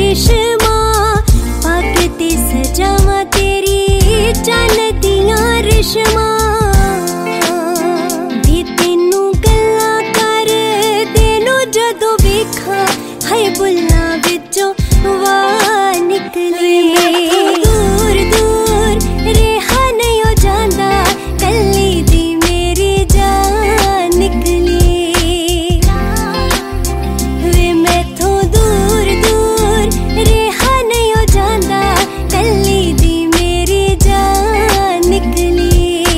रेशमा पाके सजावा तेरी चन दियां रेशमा दी तेनू गल्ला कर तेनू जदों वेखा हाय बुल्लां विचों वाह निकले दूर दूर रेहा नहीं हो जांदा कल्ली दी मेरी जान निकली वे मैथों दूर दूर रेहा नहीं हो जांदा कल्ली दी मेरी जान निकली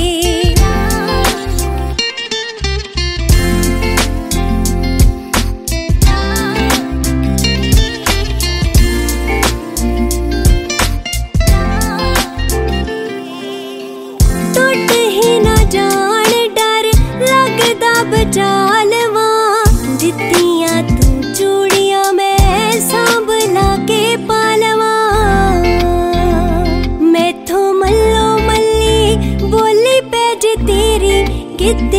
टुट ही ना जान डर लगदा बचा लवां दित्तियां तू चूड़ियां मैं सांभला के पालवां मैथों मल्लो मल्ली बोली पै जे तेरी गिद्दे